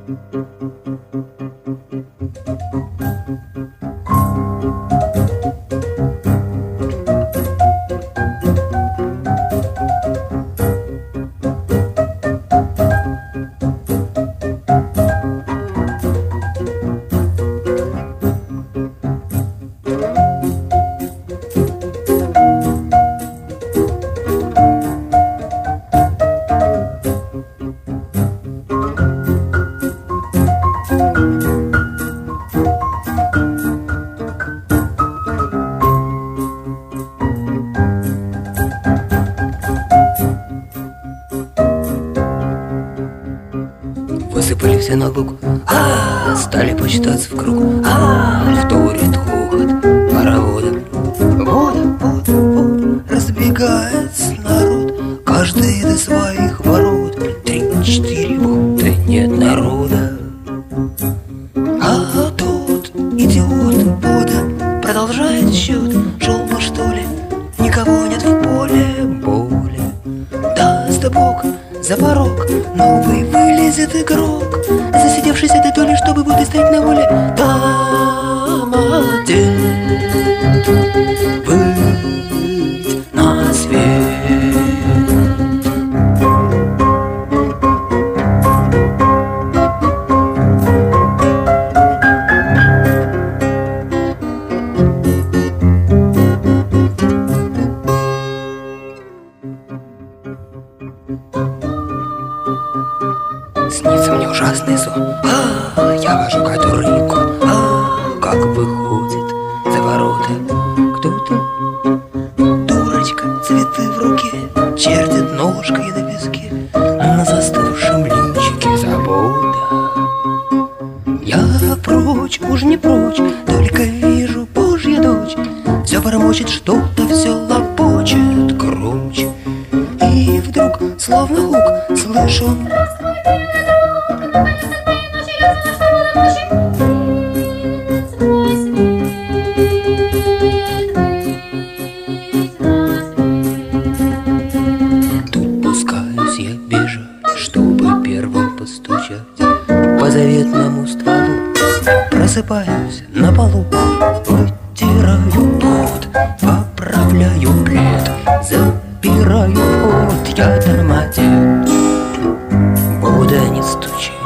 Высыпали все на луг, стали почитаться в круг, вторит хохот паровода. Вот, разбегается народ, каждый до своих ворот. 3-4 года нет народа. А тот идиот Бода продолжает счет. Шел бы, что ли, никого нет в поле боли. Даст Бог за порог новый вылезет игрок, засидевшись этой доли, чтобы будет стоять на воле. Там одет быть на свет. Снится мне ужасный сон. Я вожу который год. Как выходит за ворота кто-то. Дурочка, цветы в руке, чертит ножкой на песке, на застывшем личике забота. Я прочь, уж не прочь, только вижу Божья дочь. Все бормочет что-то, все лопочет громче. И вдруг, словно хук, слышу: тут пускаюсь я бежать, чтобы первым постучать по заветному стволу. Просыпаюсь на полу, вытираю пот, поправляю плед, запираю вход. Я там одет, Будда не стучит.